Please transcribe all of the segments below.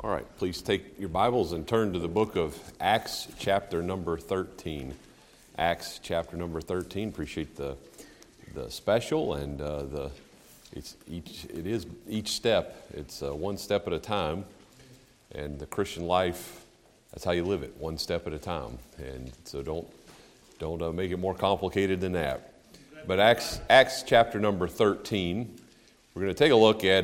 All right, please take your Bibles and turn to the book of Acts, chapter number 13. Acts, chapter number 13. Appreciate the special and each step. It's one step at a time, and the Christian life, that's how you live it, one step at a time. And so don't make it more complicated than that. But Acts, chapter number 13. We're going to take a look at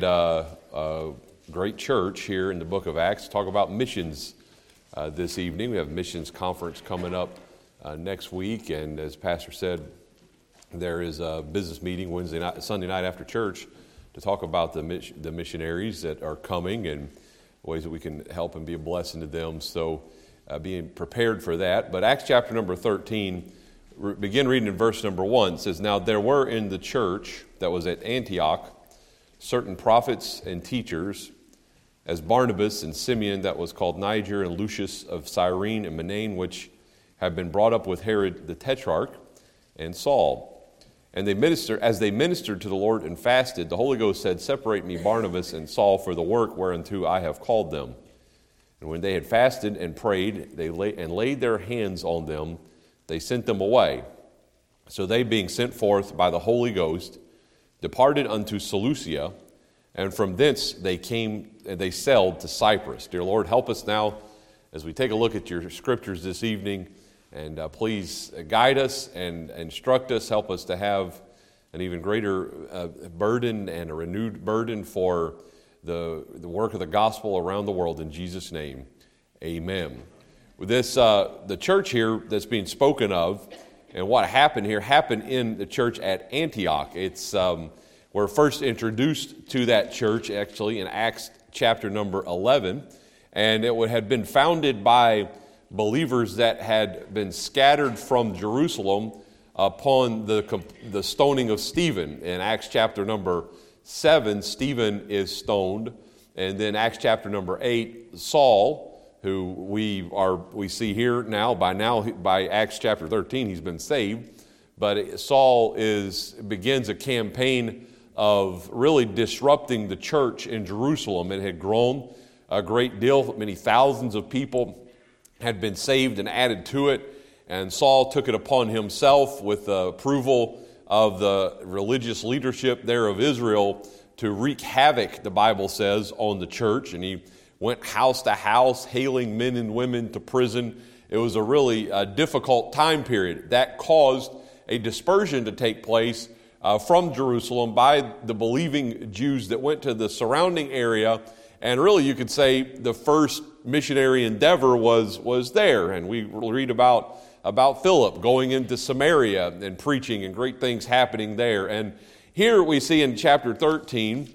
a great church here in the book of Acts. Talk about missions this evening. We have a missions conference coming up next week, and as Pastor said, there is a business meeting Sunday night after church to talk about the missionaries that are coming and ways that we can help and be a blessing to them. So being prepared for that. But Acts chapter number 13, begin reading in verse number 1. It says, "Now there were in the church that was at Antioch certain prophets and teachers, as Barnabas and Simeon that was called Niger, and Lucius of Cyrene, and Manaen, which had been brought up with Herod the Tetrarch, and Saul. And as they ministered to the Lord and fasted, the Holy Ghost said, Separate me Barnabas and Saul for the work whereunto I have called them. And when they had fasted and prayed, they laid their hands on them, they sent them away. So they, being sent forth by the Holy Ghost, departed unto Seleucia, and from thence they sailed to Cyprus." Dear Lord, help us now as we take a look at your scriptures this evening, and please guide us and instruct us. Help us to have an even greater burden and a renewed burden for the work of the gospel around the world. In Jesus' name, amen. With this, the church here that's being spoken of, and what happened here happened in the church at Antioch. We're first introduced to that church actually in Acts chapter number 11, and it had been founded by believers that had been scattered from Jerusalem upon the stoning of Stephen. In Acts chapter number 7, Stephen is stoned, and then Acts chapter number 8, Saul, who we see here now, by Acts chapter 13, he's been saved. But Saul begins a campaign of really disrupting the church in Jerusalem. It had grown a great deal. Many thousands of people had been saved and added to it. And Saul took it upon himself, with the approval of the religious leadership there of Israel, to wreak havoc, the Bible says, on the church. And he went house to house, hailing men and women to prison. It was a really difficult time period. That caused a dispersion to take place from Jerusalem by the believing Jews that went to the surrounding area. And really, you could say the first missionary endeavor was there. And we read about Philip going into Samaria and preaching, and great things happening there. And here we see in chapter 13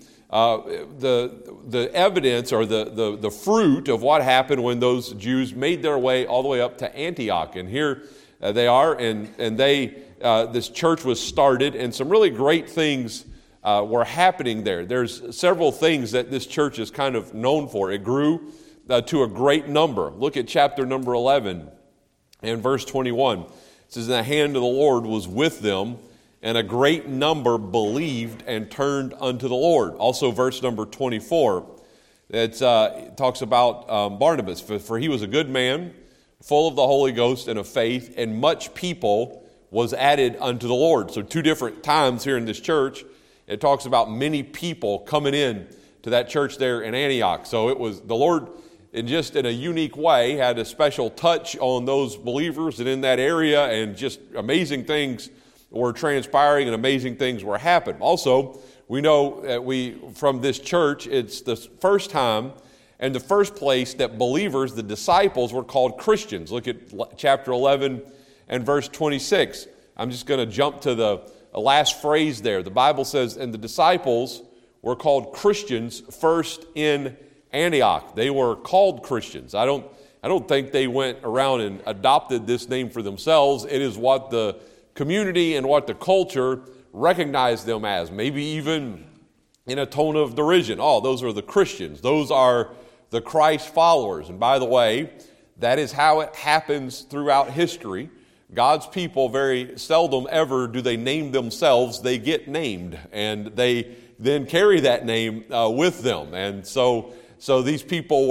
the evidence, or the fruit of what happened when those Jews made their way all the way up to Antioch. And here they are, and this church was started, and some really great things were happening there. There's several things that this church is kind of known for. It grew to a great number. Look at chapter number 11 and verse 21. It says, "The hand of the Lord was with them, and a great number believed and turned unto the Lord." Also verse number 24, it talks about Barnabas. For he was a good man, full of the Holy Ghost and of faith, and much people was added unto the Lord. So two different times here in this church, it talks about many people coming in to that church there in Antioch. So it was the Lord, in a unique way, had a special touch on those believers and in that area, and just amazing things were transpiring and amazing things were happening. Also, we know that from this church, it's the first time and the first place that believers, the disciples, were called Christians. Look at chapter 11 and verse 26. I'm just going to jump to the last phrase there. The Bible says, "And the disciples were called Christians first in Antioch." They were called Christians. I don't think they went around and adopted this name for themselves. It is what the community and what the culture recognized them as, maybe even in a tone of derision. Oh, those are the Christians. Those are the Christ followers. And by the way, that is how it happens throughout history. God's people, very seldom ever do they name themselves. They get named, and they then carry that name with them. And so so these people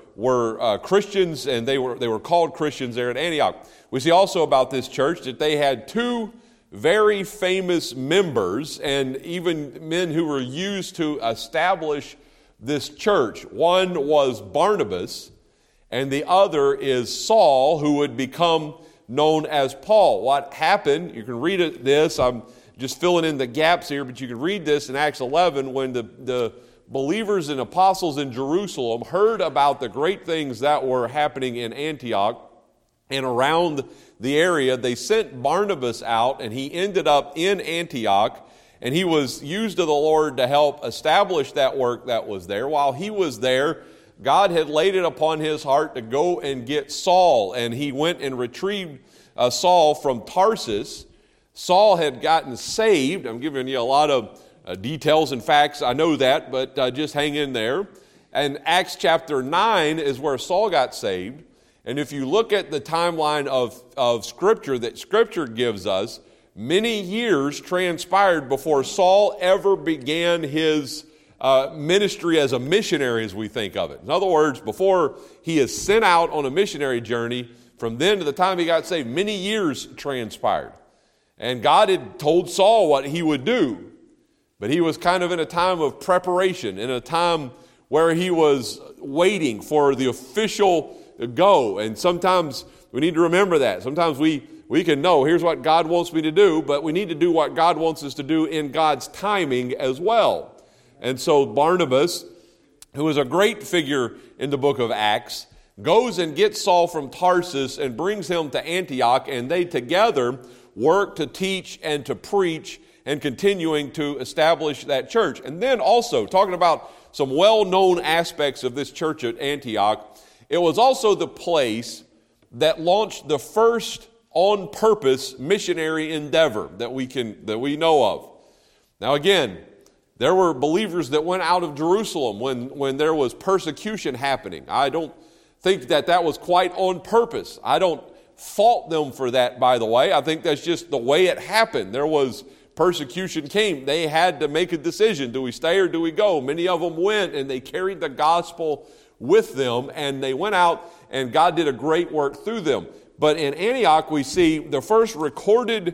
were Christians, and they were called Christians there at Antioch. We see also about this church that they had two very famous members, and even men who were used to establish this church. One was Barnabas, and the other is Saul, who would become known as Paul. What happened, you can read this, I'm just filling in the gaps here, but you can read this in Acts 11, when the believers and apostles in Jerusalem heard about the great things that were happening in Antioch and around the area. They sent Barnabas out, and he ended up in Antioch, and he was used of the Lord to help establish that work that was there. While he was there, God had laid it upon his heart to go and get Saul, and he went and retrieved Saul from Tarsus. Saul had gotten saved. I'm giving you a lot of details and facts, I know that, but just hang in there. And Acts chapter 9 is where Saul got saved. And if you look at the timeline of Scripture that Scripture gives us, many years transpired before Saul ever began his ministry as a missionary, as we think of it. In other words, before he is sent out on a missionary journey, from then to the time he got saved, many years transpired. And God had told Saul what he would do, but he was kind of in a time of preparation, in a time where he was waiting for the official go. And sometimes we need to remember that. Sometimes we can know, here's what God wants me to do, but we need to do what God wants us to do in God's timing as well. And so Barnabas, who is a great figure in the book of Acts, goes and gets Saul from Tarsus and brings him to Antioch, and they together work to teach and to preach and continuing to establish that church. And then also, talking about some well-known aspects of this church at Antioch, it was also the place that launched the first on-purpose missionary endeavor that we know of. Now again, there were believers that went out of Jerusalem when there was persecution happening. I don't think that was quite on purpose. I don't fault them for that, by the way. I think that's just the way it happened. There was persecution came. They had to make a decision. Do we stay or do we go? Many of them went, and they carried the gospel with them, and they went out, and God did a great work through them. But in Antioch, we see the first recorded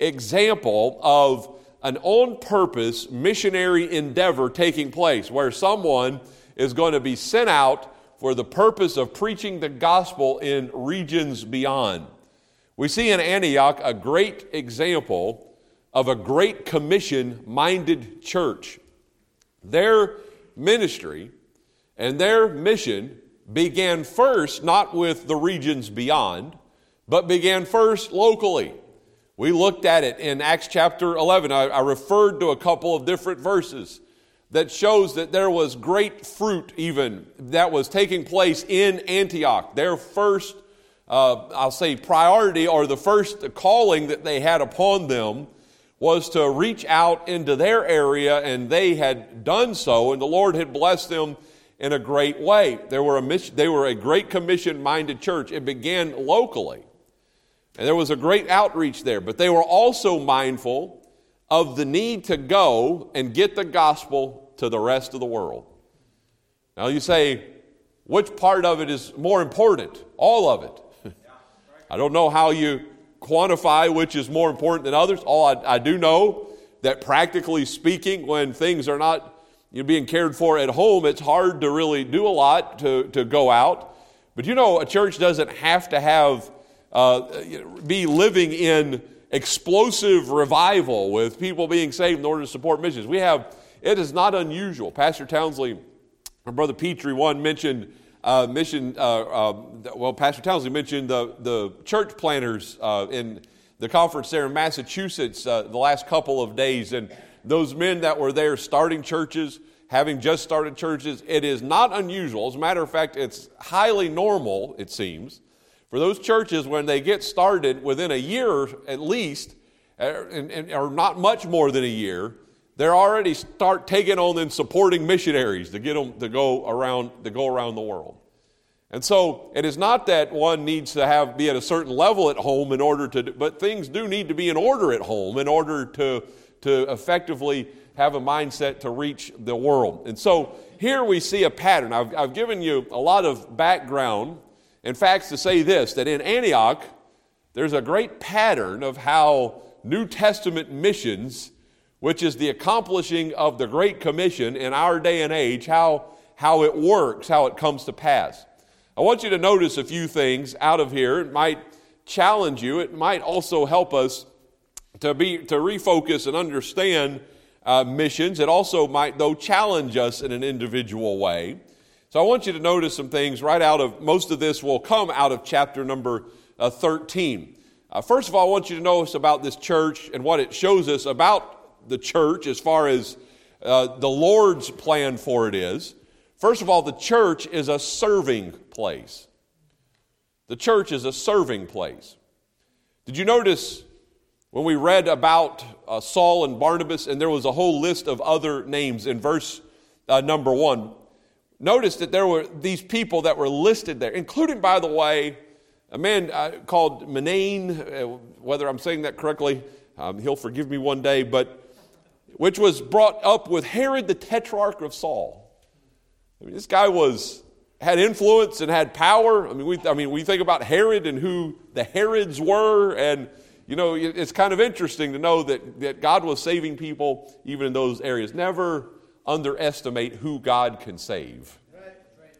example of an on-purpose missionary endeavor taking place, where someone is going to be sent out for the purpose of preaching the gospel in regions beyond. We see in Antioch a great example of a Great Commission-minded church. Their ministry and their mission began first not with the regions beyond, but began first locally. We looked at it in Acts chapter 11. I referred to a couple of different verses that shows that there was great fruit even that was taking place in Antioch. Their first, priority, or the first calling that they had upon them, was to reach out into their area, and they had done so, and the Lord had blessed them in a great way. They were a Great Commission-minded church. It began locally, and there was a great outreach there, but they were also mindful of the need to go and get the gospel to the rest of the world. Now you say, which part of it is more important? All of it. I don't know how you quantify which is more important than others. I do know that practically speaking, when things are not being cared for at home, it's hard to really do a lot to go out. But a church doesn't have to have be living in explosive revival with people being saved in order to support missions. It is not unusual. Pastor Townsley, or Brother Petrie, mentioned Pastor Townsley mentioned the church planners in the conference there in Massachusetts the last couple of days, and those men that were there starting churches, having just started churches. It is not unusual. As a matter of fact, it's highly normal, it seems, for those churches, when they get started within a year at least, or not much more than a year, they're already start taking on and supporting missionaries to get them to go around the world. And so it is not that one needs to be at a certain level at home in order to, but things do need to be in order at home in order to effectively have a mindset to reach the world. And so here we see a pattern. I've given you a lot of background and facts to say this, that in Antioch, there's a great pattern of how New Testament missions, which is the accomplishing of the Great Commission in our day and age, how it works, how it comes to pass. I want you to notice a few things out of here. It might challenge you. It might also help us to refocus and understand missions. It also might, though, challenge us in an individual way. So I want you to notice some things right out of, most of this will come out of chapter number 13. First of all, I want you to notice about this church and what it shows us about the church as far as the Lord's plan for it is. First of all, the church is a serving place. The church is a serving place. Did you notice when we read about Saul and Barnabas, and there was a whole list of other names in verse number 1? Notice that there were these people that were listed there, including, by the way, a man called Manaen, whether I'm saying that correctly, he'll forgive me one day, but which was brought up with Herod the Tetrarch of Saul. I mean, this guy had influence and had power. I mean, we think about Herod and who the Herods were, and you know, it's kind of interesting to know that God was saving people even in those areas. Never underestimate who God can save. Right.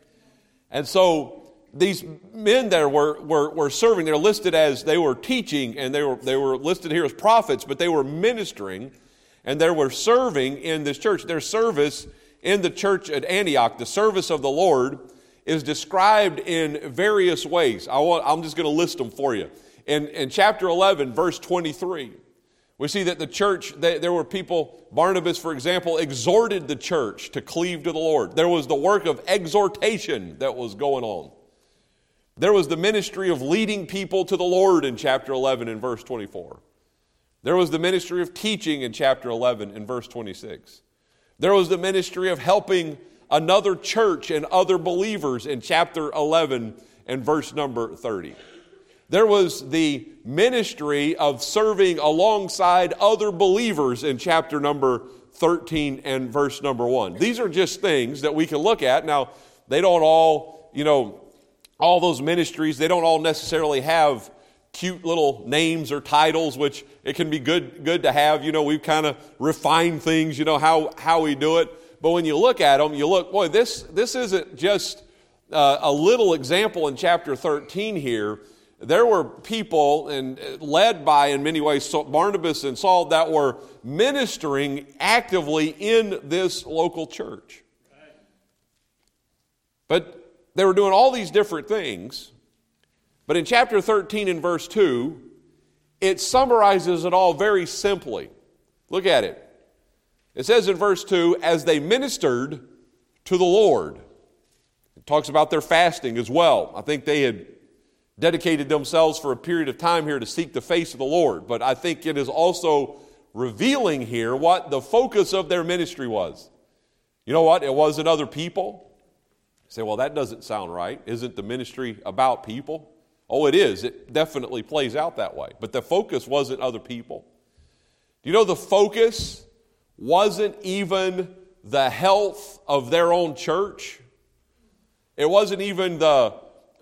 And so these men there were serving. They're listed as they were teaching, and they were listed here as prophets, but they were ministering, and they were serving in this church. Their service in the church at Antioch, the service of the Lord, is described in various ways. I'm just going to list them for you. In chapter 11, verse 23, we see that the church, there were people, Barnabas, for example, exhorted the church to cleave to the Lord. There was the work of exhortation that was going on. There was the ministry of leading people to the Lord in chapter 11 and verse 24. There was the ministry of teaching in chapter 11 and verse 26. There was the ministry of helping another church and other believers in chapter 11 and verse number 30. There was the ministry of serving alongside other believers in chapter number 13 and verse number 1. These are just things that we can look at. Now, they don't all, all those ministries, they don't all necessarily have cute little names or titles, which it can be good to have. We've kind of refined things, how we do it. But when you look at them, boy, this isn't just a little example in chapter 13 here. There were people, and led by, in many ways, Barnabas and Saul, that were ministering actively in this local church. But they were doing all these different things. But in chapter 13 and verse 2, it summarizes it all very simply. Look at it. It says in verse 2, as they ministered to the Lord. It talks about their fasting as well. I think they had dedicated themselves for a period of time here to seek the face of the Lord. But I think it is also revealing here what the focus of their ministry was. You know what? It wasn't other people. You say, well, that doesn't sound right. Isn't the ministry about people? Oh, it is. It definitely plays out that way. But the focus wasn't other people. Do you know the focus wasn't even the health of their own church? It wasn't even the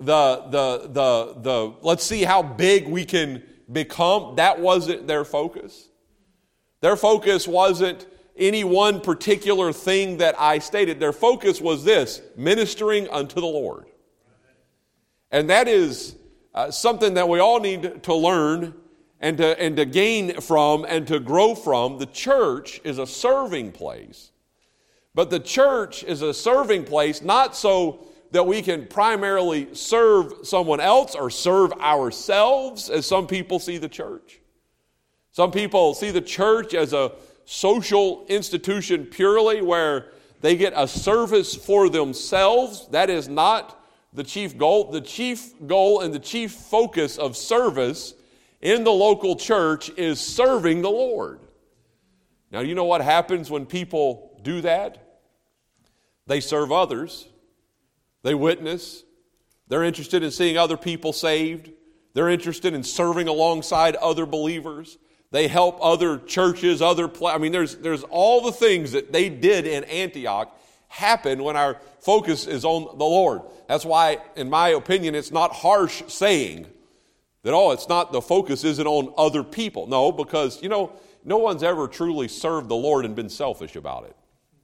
let's see how big we can become. That wasn't their focus. Their focus wasn't any one particular thing that I stated. Their focus was this: ministering unto the Lord. And that is something that we all need to learn and to gain from and to grow from. The church is a serving place. But the church is a serving place not so that we can primarily serve someone else or serve ourselves, as some people see the church. Some people see the church as a social institution purely where they get a service for themselves. That is not the chief goal. The chief goal and the chief focus of service in the local church is serving the Lord. Now, you know what happens when people do that? They serve others. They witness. They're interested in seeing other people saved. They're interested in serving alongside other believers. They help other churches, there's all the things that they did in Antioch, happen when our focus is on the Lord. That's why, in my opinion, it's not harsh saying that, it's not, the focus isn't on other people. No, because, no one's ever truly served the Lord and been selfish about it.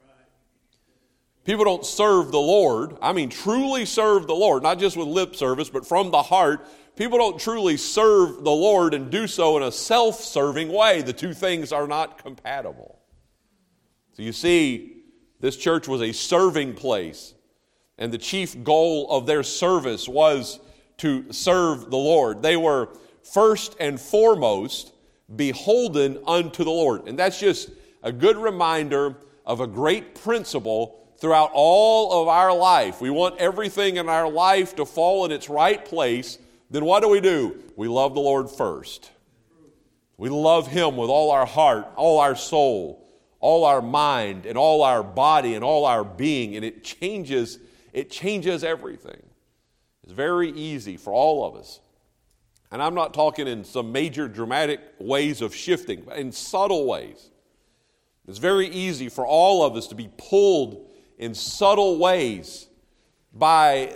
People don't serve the Lord, truly serve the Lord, not just with lip service, but from the heart. People don't truly serve the Lord and do so in a self-serving way. The two things are not compatible. So you see, this church was a serving place, and the chief goal of their service was to serve the Lord. They were first and foremost beholden unto the Lord. And that's just a good reminder of a great principle throughout all of our life. We want everything in our life to fall in its right place. Then what do? We love the Lord first. We love Him with all our heart, all our soul, all our mind, and all our body, and all our being. And it changes everything. It's very easy for all of us. And I'm not talking in some major dramatic ways of shifting, but in subtle ways. It's very easy for all of us to be pulled in subtle ways by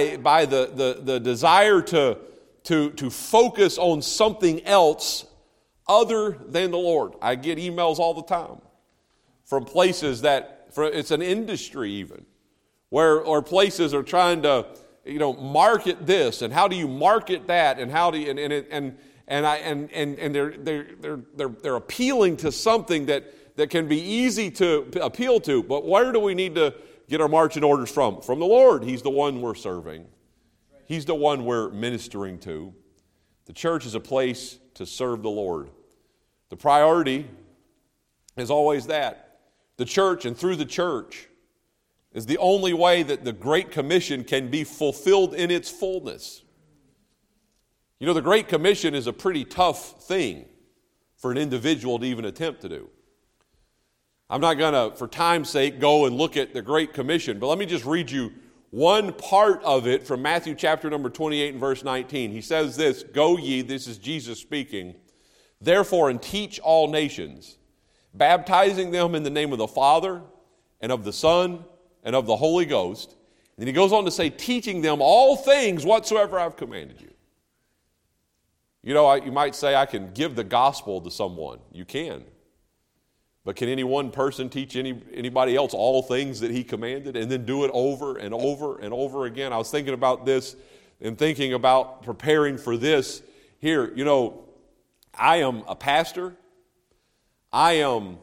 the desire to focus on something else other than the Lord. I get emails all the time from places it's an industry even, where places are trying to market this, and how do you market that, and how do you, and they're appealing to something that can be easy to appeal to. But where do we need to get our marching orders from? From the Lord. He's the one we're serving. He's the one we're ministering to. The church is a place to serve the Lord. The priority is always that. The church, and through the church, is the only way that the Great Commission can be fulfilled in its fullness. The Great Commission is a pretty tough thing for an individual to even attempt to do. I'm not going to, for time's sake, go and look at the Great Commission, but let me just read you one part of it from Matthew chapter number 28 and verse 19. He says this, "Go ye," this is Jesus speaking, "therefore and teach all nations, baptizing them in the name of the Father and of the Son and of the Holy Ghost." And then he goes on to say, "teaching them all things whatsoever I've commanded you." You might say, I can give the gospel to someone. You can. But can any one person teach anybody else all things that he commanded and then do it over and over and over again? I was thinking about this and thinking about preparing for this here. I am a pastor. I am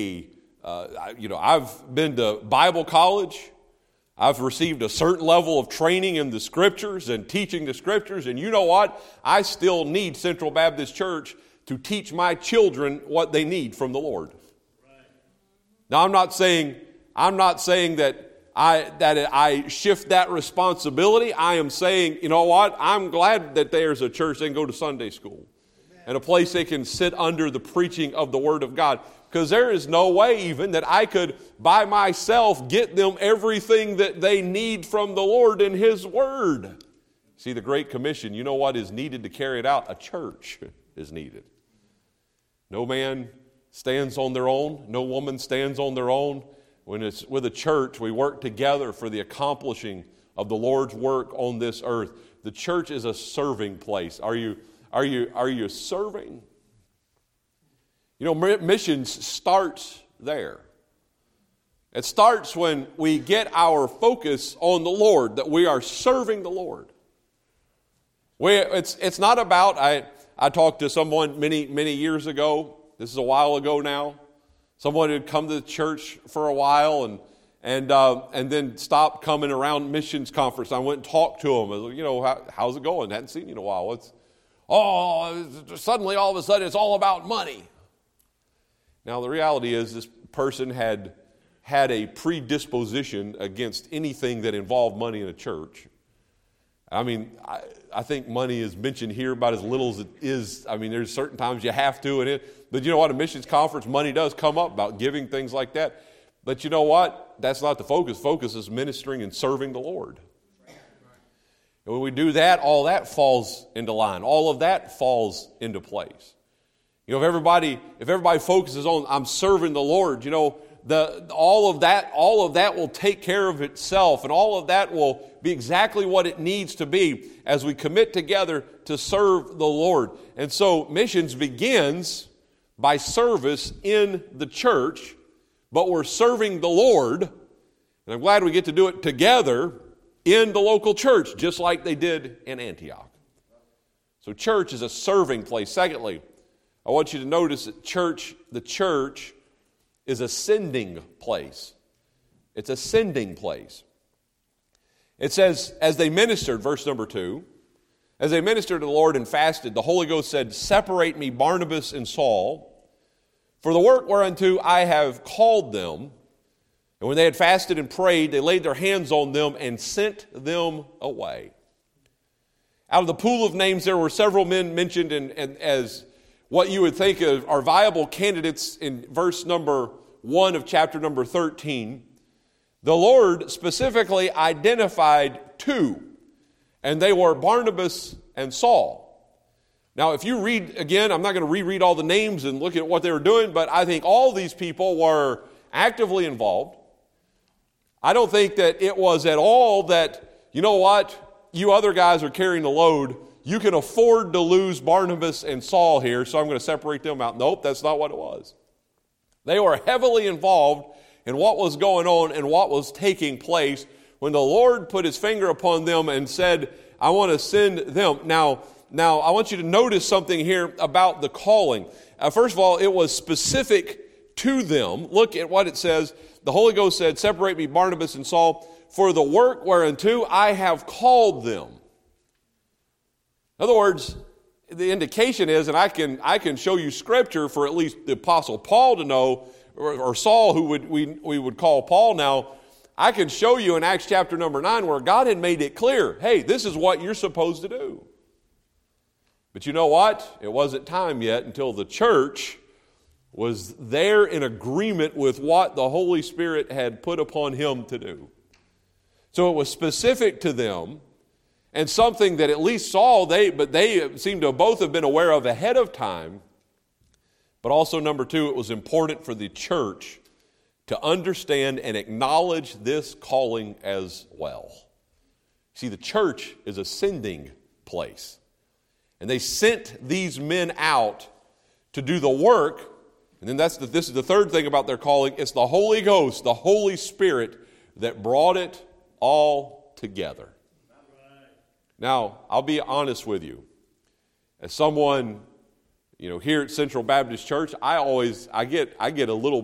I've been to Bible college. I've received a certain level of training in the Scriptures and teaching the Scriptures. And you know what? I still need Central Baptist Church to teach my children what they need from the Lord. Now, I'm not saying that I shift that responsibility. I am saying, you know what? I'm glad that there's a church they can go to Sunday school and a place they can sit under the preaching of the Word of God. Because there is no way even that I could, by myself, get them everything that they need from the Lord in His Word. See, the Great Commission, you know what is needed to carry it out? A church is needed. No man stands on their own. No woman stands on their own. When it's with a church, we work together for the accomplishing of the Lord's work on this earth. The church is a serving place. Are you serving? Missions starts there. It starts when we get our focus on the Lord, that we are serving the Lord. It's not about, I talked to someone many years ago. This is a while ago now. Someone had come to the church for a while and then stopped coming around missions conference. I went and talked to him. I was like, how's it going? Hadn't seen you in a while. Suddenly all of a sudden it's all about money. Now the reality is this person had a predisposition against anything that involved money in a church. I think money is mentioned here about as little as it is. There's certain times you have to, but you know what? A missions conference, money does come up about giving, things like that. But you know what? That's not the focus. Focus is ministering and serving the Lord. And when we do that, all that falls into line. All of that falls into place. If everybody focuses on, I'm serving the Lord, all of that will take care of itself, and all of that will be exactly what it needs to be as we commit together to serve the Lord. And so missions begins by service in the church, but we're serving the Lord, and I'm glad we get to do it together in the local church, just like they did in Antioch. So church is a serving place. Secondly, I want you to notice that the church is a sending place. It's a sending place. It says, as they ministered, verse number 2, as they ministered to the Lord and fasted, the Holy Ghost said, separate me Barnabas and Saul for the work whereunto I have called them. And when they had fasted and prayed, they laid their hands on them and sent them away. Out of the pool of names, there were several men mentioned as what you would think are viable candidates in verse number 1 of chapter number 13. The Lord specifically identified 2, and they were Barnabas and Saul. Now, if you read again, I'm not going to reread all the names and look at what they were doing, but I think all these people were actively involved. I don't think that it was at all that, you know what, you other guys are carrying the load. You can afford to lose Barnabas and Saul here, so I'm going to separate them out. Nope, that's not what it was. They were heavily involved in what was going on and what was taking place when the Lord put his finger upon them and said, I want to send them. Now, I want you to notice something here about the calling. First of all, it was specific to them. Look at what it says. The Holy Ghost said, separate me Barnabas and Saul for the work whereunto I have called them. In other words, the indication is, and I can show you scripture for at least the Apostle Paul to know, or Saul, who we would call Paul now. I can show you in Acts chapter number 9 where God had made it clear, hey, this is what you're supposed to do. But you know what? It wasn't time yet until the church was there in agreement with what the Holy Spirit had put upon him to do. So it was specific to them, and something that at least Saul, they seem to both have been aware of ahead of time. But also, number 2, it was important for the church to understand and acknowledge this calling as well. See, the church is a sending place. And they sent these men out to do the work. And then this is the third thing about their calling. It's the Holy Ghost, the Holy Spirit, that brought it all together. Now, I'll be honest with you. As someone, here at Central Baptist Church, I get a little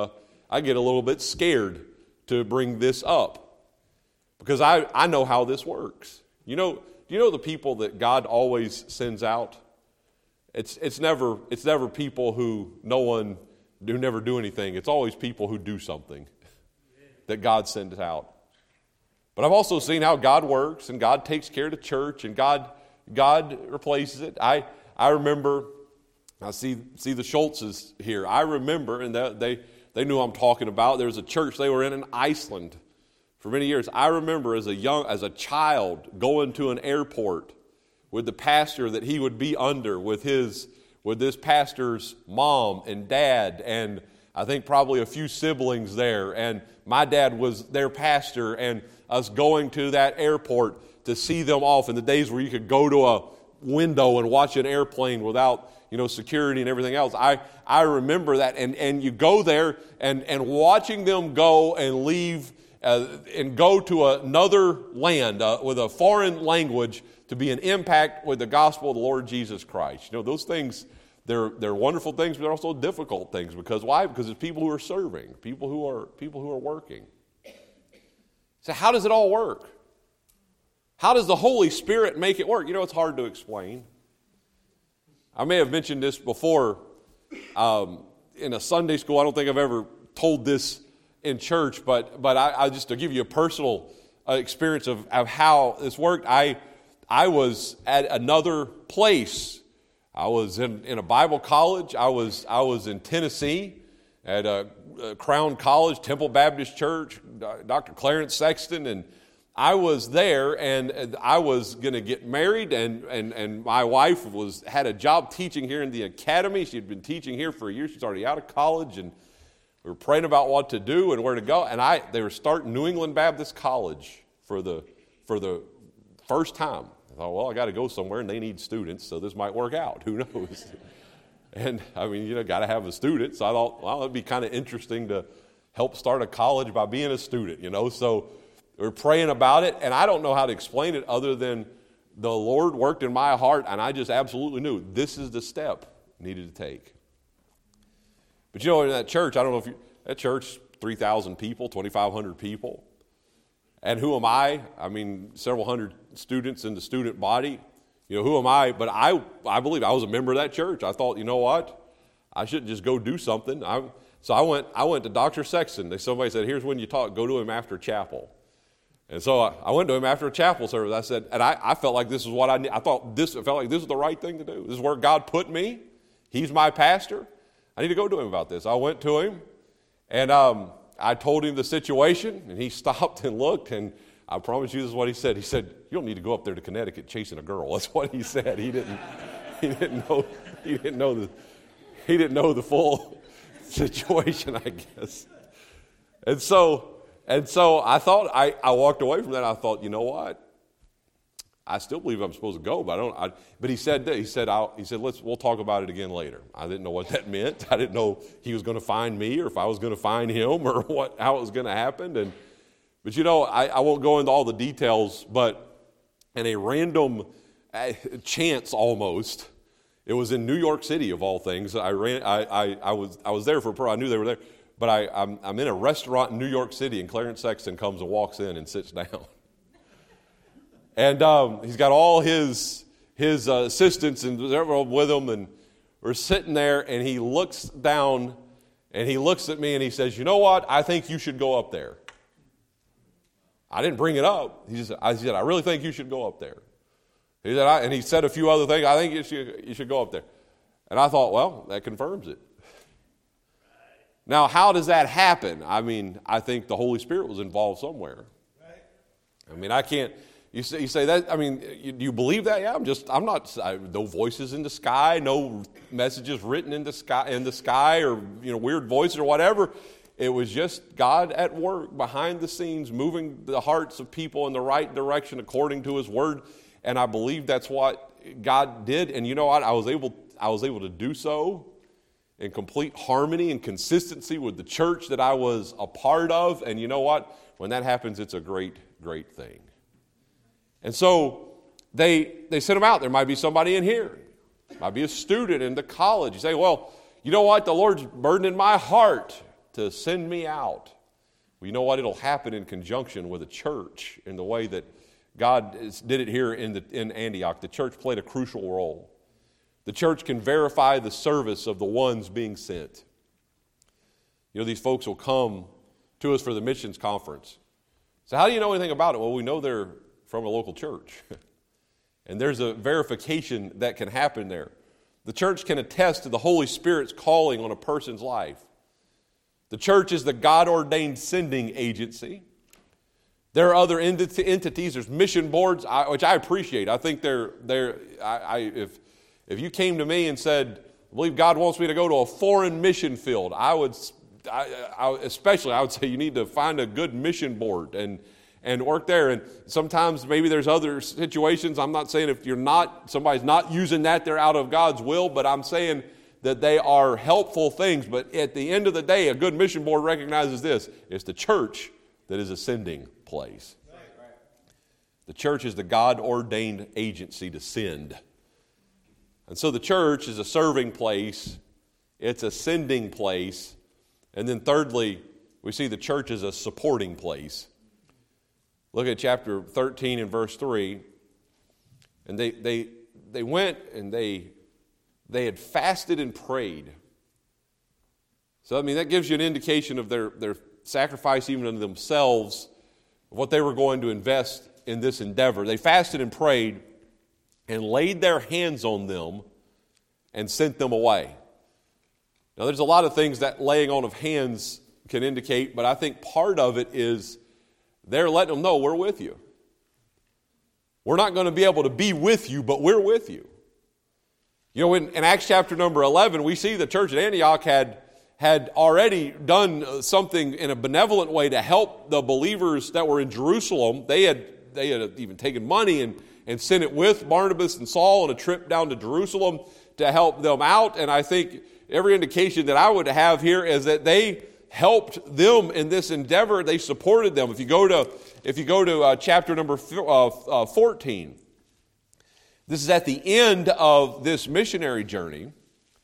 bit scared to bring this up because I know how this works. Do you know the people that God always sends out? It's never people who never do anything. It's always people who do something that God sends out. But I've also seen how God works, and God takes care of the church, and God replaces it. I remember, I see the Schultzes here. I remember, and they knew I'm talking about. There was a church they were in Iceland for many years. I remember as a child going to an airport with the pastor that he would be under, with this pastor's mom and dad, and I think probably a few siblings there, and my dad was their pastor, and us going to that airport to see them off in the days where you could go to a window and watch an airplane without security and everything else. I remember that, and you go there and watching them go and leave and go to another land with a foreign language to be an impact with the gospel of the Lord Jesus Christ. Those things, they're wonderful things, but they're also difficult things. Because why? Because it's people who are serving, people who are working. So how does it all work? How does the Holy Spirit make it work? It's hard to explain. I may have mentioned this before in a Sunday school. I don't think I've ever told this in church, but I just to give you a personal experience of how this worked. I was at another place. I was in a Bible college. I was in Tennessee at Crown College, Temple Baptist Church, Dr. Clarence Sexton, and I was there, and I was going to get married, and my wife had a job teaching here in the academy. She had been teaching here for a year. She's already out of college, and We were praying about what to do and where to go. And they were starting New England Baptist College for the first time. I thought, well, I got to go somewhere, and they need students, so this might work out. Who knows? And, I mean, got to have a student. So I thought, well, it'd be kind of interesting to help start a college by being a student, So we were praying about it, and I don't know how to explain it other than the Lord worked in my heart, and I just absolutely knew this is the step needed to take. But, in that church, I don't know if that church, 3,000 people, 2,500 people. And who am I? I mean, several hundred students in the student body. Who am I? But I believe I was a member of that church. I thought, you know what? I shouldn't just go do something. So I went to Dr. Sexton. Somebody said, here's when you talk. Go to him after chapel. And so I went to him after a chapel service. I said, and I felt like this is what I need. I felt like this is the right thing to do. This is where God put me. He's my pastor. I need to go to him about this. I went to him, and I told him the situation, and he stopped and looked, and I promise you this is what he said. He said, you don't need to go up there to Connecticut chasing a girl. That's what he said. He didn't know the full situation, I guess. And so I thought, I walked away from that. I thought, you know what? I still believe I'm supposed to go, but but he said, we'll talk about it again later. I didn't know what that meant. I didn't know he was going to find me or if I was going to find him or how it was going to happen. But I won't go into all the details, but in a random chance almost, it was in New York City of all things. I was there for I knew they were there, but I'm in a restaurant in New York City, and Clarence Sexton comes and walks in and sits down. And he's got all his assistants and everyone with him, and we're sitting there, and he looks down, and he looks at me, and he says, you know what? I think you should go up there. I didn't bring it up. He said, I really think you should go up there. He said, and he said a few other things. I think you should go up there. And I thought, well, that confirms it. Now, how does that happen? I mean, I think the Holy Spirit was involved somewhere. I mean, I can't. You say that. I mean, do you believe that? Yeah, I'm not. No voices in the sky, no messages written in the sky, or weird voices or whatever. It was just God at work behind the scenes, moving the hearts of people in the right direction according to His Word. And I believe that's what God did. And you know what? I was able to do so in complete harmony and consistency with the church that I was a part of. And you know what? When that happens, it's a great, great thing. And so they sent them out. There might be somebody in here. Might be a student in the college. You say, well, you know what? The Lord's burdened my heart to send me out. Well, you know what? It'll happen in conjunction with a church in the way that God did it here in Antioch. The church played a crucial role. The church can verify the service of the ones being sent. These folks will come to us for the missions conference. So how do you know anything about it? Well, we know they're from a local church. And there's a verification that can happen there. The church can attest to the Holy Spirit's calling on a person's life. The church is the God-ordained sending agency. There are other entities. There's mission boards, which I appreciate. I think if you came to me and said, I believe God wants me to go to a foreign mission field, I would say you need to find a good mission board and work there. And sometimes maybe there's other situations. I'm not saying if somebody's not using that, they're out of God's will, but I'm saying that they are helpful things. But at the end of the day, a good mission board recognizes this. It's the church that is a sending place. The church is the God-ordained agency to send. And so the church is a serving place. It's a sending place. And then thirdly, we see the church as a supporting place. Look at chapter 13 and verse 3. And they went and they had fasted and prayed. So, I mean, that gives you an indication of their sacrifice even unto themselves, of what they were going to invest in this endeavor. They fasted and prayed and laid their hands on them and sent them away. Now, there's a lot of things that laying on of hands can indicate, but I think part of it is they're letting them know we're with you. We're not going to be able to be with you, but we're with you. In Acts chapter number 11, we see the church at Antioch had had already done something in a benevolent way to help the believers that were in Jerusalem. They had even taken money and sent it with Barnabas and Saul on a trip down to Jerusalem to help them out. And I think every indication that I would have here is that they helped them in this endeavor. They supported them. If you go to chapter number 14, this is at the end of this missionary journey.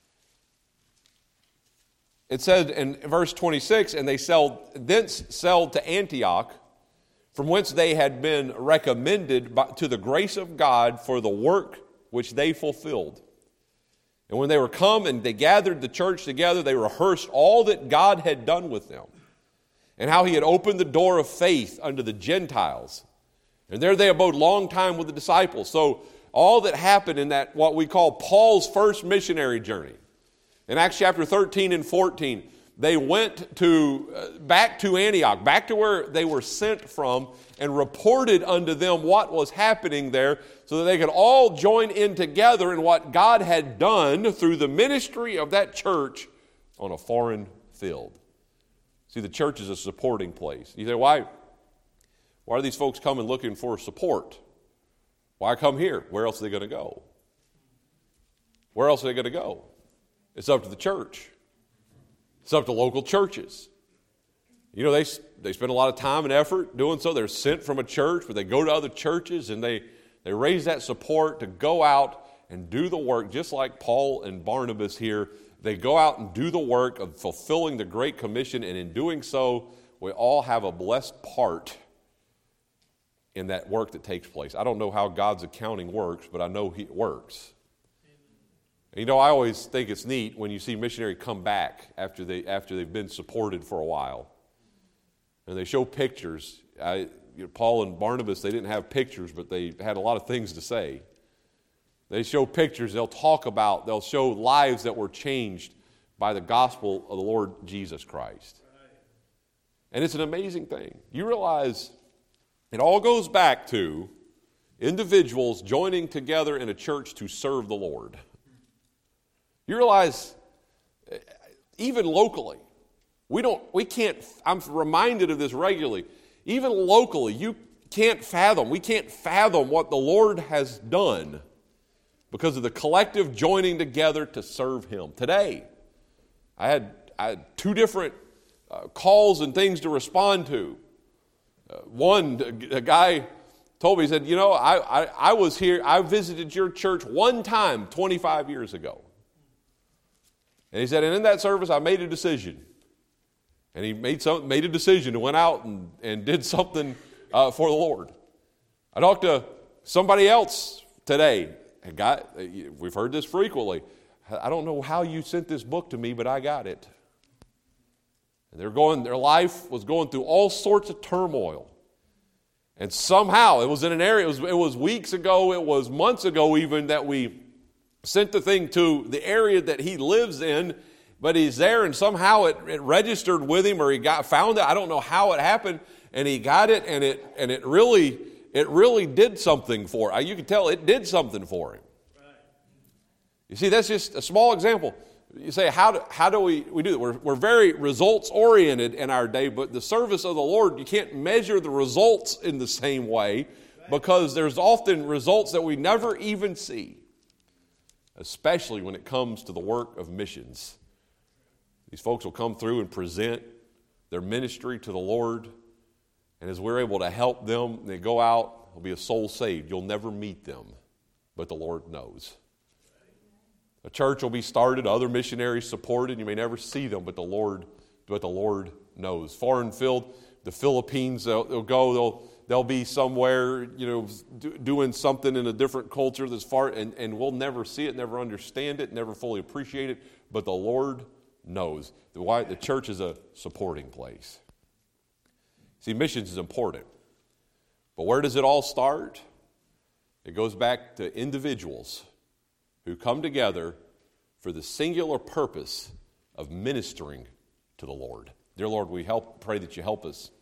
It said in verse 26, and they thence sailed to Antioch, from whence they had been recommended to the grace of God for the work which they fulfilled. And when they were come and they gathered the church together, they rehearsed all that God had done with them, and how he had opened the door of faith unto the Gentiles. And there they abode long time with the disciples. So all that happened in that, what we call Paul's first missionary journey, in Acts chapter 13 and 14, they went back to Antioch, back to where they were sent from, and reported unto them what was happening there, so that they could all join in together in what God had done through the ministry of that church on a foreign field. See, the church is a supporting place. You say, why are these folks coming looking for support? Why come here? Where else are they going to go? Where else are they going to go? It's up to the church. It's up to local churches. You know, they spend a lot of time and effort doing so. They're sent from a church, but they go to other churches and they raise that support to go out and do the work, just like Paul and Barnabas here. They go out and do the work of fulfilling the Great Commission, and in doing so, we all have a blessed part in that work that takes place. I don't know how God's accounting works, but I know it works. You know, I always think it's neat when you see missionary come back after they've been supported for a while. And they show pictures. Paul and Barnabas, they didn't have pictures, but they had a lot of things to say. They show pictures. They'll show lives that were changed by the gospel of the Lord Jesus Christ. And it's an amazing thing. You realize it all goes back to individuals joining together in a church to serve the Lord. You realize, even locally, we can't, I'm reminded of this regularly, even locally, we can't fathom what the Lord has done because of the collective joining together to serve Him. Today, I had two different calls and things to respond to. One, a guy told me, he said, you know, I was here, I visited your church one time 25 years ago. And he said, and in that service, I made a decision. And he made a decision and went out and did something for the Lord. I talked to somebody else today. We've heard this frequently. I don't know how you sent this book to me, but I got it. And their life was going through all sorts of turmoil. And somehow, it was in an area, it was weeks ago, it was months ago even, that we sent the thing to the area that he lives in, but he's there, and somehow it registered with him, or he found it. I don't know how it happened, and he got it, and it really did something for him. You can tell it did something for him. Right. You see, that's just a small example. You say, how do we do that? We're very results oriented in our day, but the service of the Lord, you can't measure the results in the same way, because there's often results that we never even see. Especially when it comes to the work of missions. These folks will come through and present their ministry to the Lord, and as we're able to help them, they go out, there'll be a soul saved. You'll never meet them, but the Lord knows. A church will be started, other missionaries supported. You may never see them, but the Lord knows. Foreign field, the Philippines, they'll go, they'll be somewhere, doing something in a different culture that's far, and we'll never see it, never understand it, never fully appreciate it, but the Lord knows. Why the church is a supporting place. See, missions is important. But where does it all start? It goes back to individuals who come together for the singular purpose of ministering to the Lord. Dear Lord, we pray that you help us